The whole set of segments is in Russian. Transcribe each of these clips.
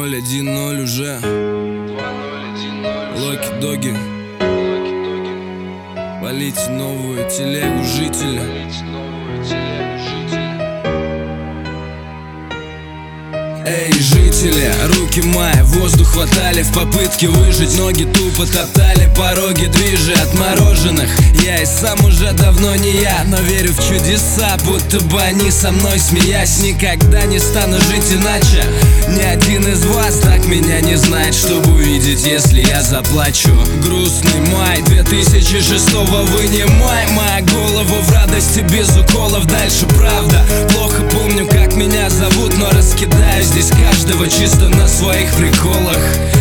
2-0, 1-0 уже. Локи-доги. Полите новую телегу жителя. Эй, жители, руки мои в воздух хватали в попытке выжить. Ноги тупо топтали пороги, движи отмороженных. Я и сам уже давно не я, но верю в чудеса, будто бы они со мной смеясь. Никогда не стану жить иначе. Ни один из вас так меня не знает, чтобы увидеть, если я заплачу. Грустный май 2006-го, вынимай моя голову в радости без уколов. Дальше правда, плохо помню, как меня зовут, но раскидаю здесь каждого чисто на своих приколах.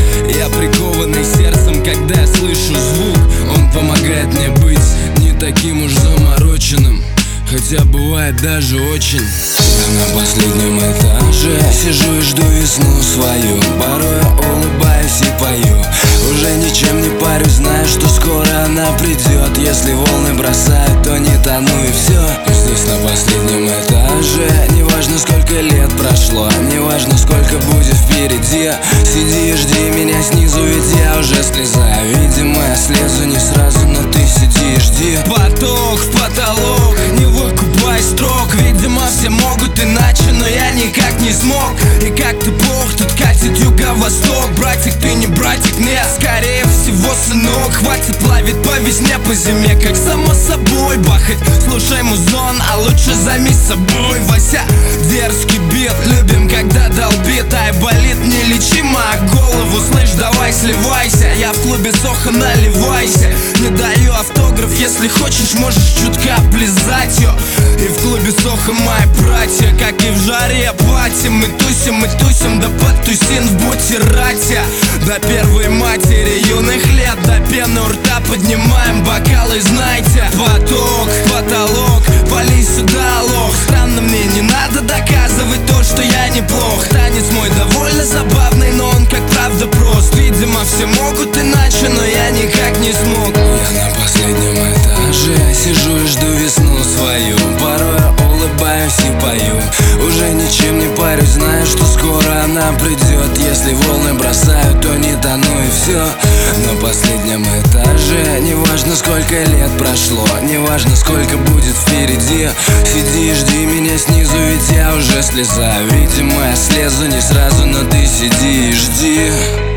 Я прикованный сердцем, когда я слышу звук. Он помогает мне быть не таким уж замороченным, хотя бывает даже очень. Я на последнем этаже сижу и жду весну свою. Порой я улыбаюсь и пою. Уже ничем не парюсь, знаю, что скоро она придет. Если волны бросают, то не тону и все. Здесь на последнем этаже. Неважно, сколько лет прошло, неважно, сколько будет впереди. Сиди и жди меня снизу, ведь я уже слезаю. Видимо, я слезу не сразу, но ты сиди и жди. Поток в потолок, не выкупай строк. Видимо, все могут иначе, но я никак не смог. И как-то плохо тут катит юго-восток. Братик, ты не братик, нет, скорее всего, сынок. Хватит плавить по весне, по зиме, как само собой бахать. Слушай музон, а лучше займись собой. Вася, дерзкий бит, любим, когда долбит. Ай, болит нелечимо, а голову, слышь, давай сливайся. Я в клубе Сохо, наливайся. Не даю автограф, если хочешь, можешь чутка облизать ее. И в клубе Сохо мои братья, как и в жаре пати. Мы тусим, да подтусин в бутерате. До первой матери юных лет, до пены у рта поднимаем бокалы, знайте. Поток, потолок, вали сюда, лох. Странно, мне не надо доказывать то, что я неплох. Танец мой довольно забавный, но он как правда прост. Видимо, все могут иначе, но я никак не смог. Я на последнем этаже сижу и жду весну свою. Порой я улыбаюсь и пою. Уже ничем не парюсь, знаю, что скоро она придет. Если волны бросают, то не тону и все. На последнем этаже. Неважно, сколько лет прошло, неважно, сколько будет впереди. Сиди и жди меня снизу, ведь я уже слезаю. Видимо, я слезу не сразу, но ты сиди и жди.